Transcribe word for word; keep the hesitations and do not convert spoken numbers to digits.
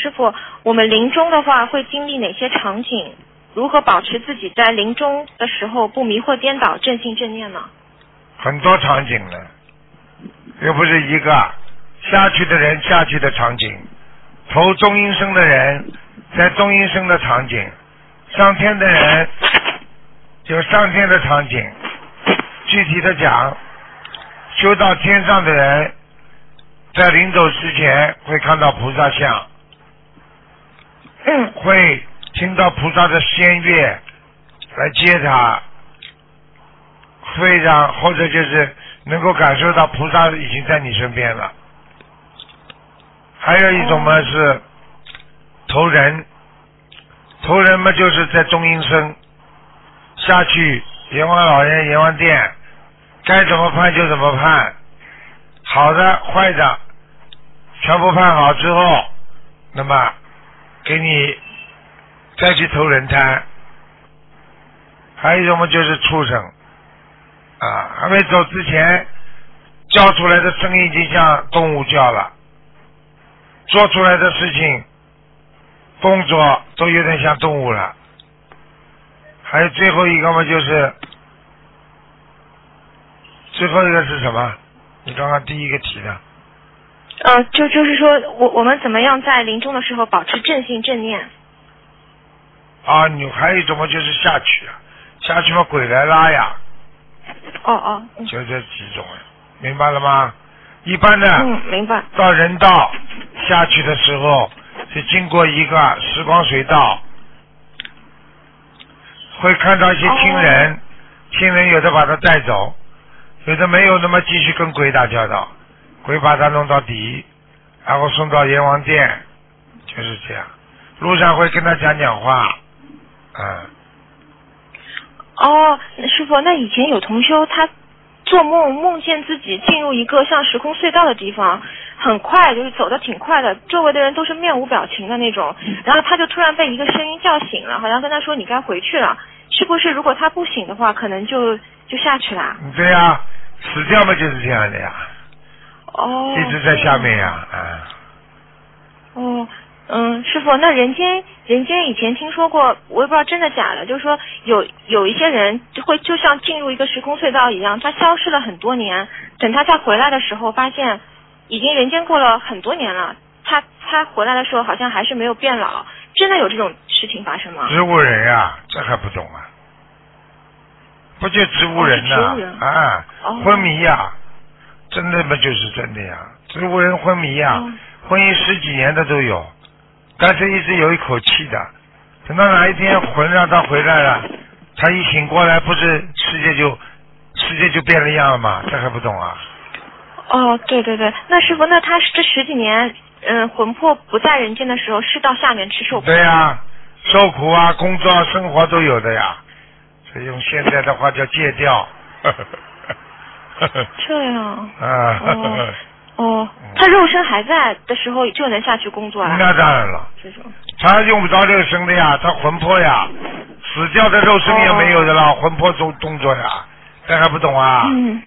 师傅，我们临终的话会经历哪些场景？如何保持自己在临终的时候不迷惑颠倒，正信正念呢？ 很多场景呢，又不是一个下去的人下去的场景，投中阴身的人在中阴身的场景，上天的人有上天的场景。具体的讲，修到天上的人在临走之前会看到菩萨像， 嗯， 会听到菩萨的仙乐来接他，非常或者就是能够感受到菩萨已经在你身边了。还有一种嘛是投人，投人嘛就是在中阴身下去，阎王老人阎王殿该怎么判就怎么判，好的坏的全部判好之后，那么给你再去投人摊。还有一种嘛就是畜生啊，还没走之前叫出来的声音已经像动物叫了，做出来的事情动作都有点像动物了。还有最后一个嘛就是最后一个是什么？你刚刚第一个提的呃，就就是说我我们怎么样在临终的时候保持正信正念？ 啊，你还有一种嘛就是下去啊，下去嘛鬼来拉呀。 哦哦，嗯、 就这几种，明白了吗？一般的， 嗯，明白。 到人道下去的时候，是经过一个时光隧道，会看到一些亲人，哦、亲人有的把他带走，有的没有，那么继续跟鬼打交道，鬼把他弄到底，然后送到阎王殿，就是这样。路上会跟他讲讲话，嗯。 哦，师傅，那以前有同修他做梦梦见自己进入一个像时空隧道的地方，很快，就是走得挺快的，周围的人都是面无表情的那种，然后他就突然被一个声音叫醒了，好像跟他说你该回去了，是不是如果他不醒的话可能就就下去了？ 对呀、啊，死掉嘛就是这样的呀。 哦， 一直在下面呀，啊。 哦。嗯，师傅，那人间人间以前听说过，我也不知道真的假的，就是说有有一些人就会就像进入一个时空隧道一样，他消失了很多年，等他再回来的时候，发现已经人间过了很多年了，他他回来的时候好像还是没有变老，真的有这种事情发生吗？ 植物人呀、啊，这还不懂啊？不就植物人呐、啊？ 哦、人啊， 哦、 昏迷呀、啊，真的嘛就是真的呀，植物人昏迷呀、啊哦，昏迷十几年的都有。但是一直有一口气的，等到哪一天魂让他回来了，他一醒过来，不是世界就世界就变了样了吗？这还不懂啊？ 哦，对对对，那师傅，那他这十几年，嗯，魂魄不在人间的时候，是到下面去受苦？ 对呀、啊，受苦啊，工作、生活都有的呀。所以用现在的话叫戒掉。 这样。 啊。 哦哦，他肉身还在的时候就能下去工作了。 那当然了， 这种他用不着肉身的呀，他魂魄呀，死掉的肉身也没有的了，哦、魂魄动动作呀，这还不懂啊？ 嗯。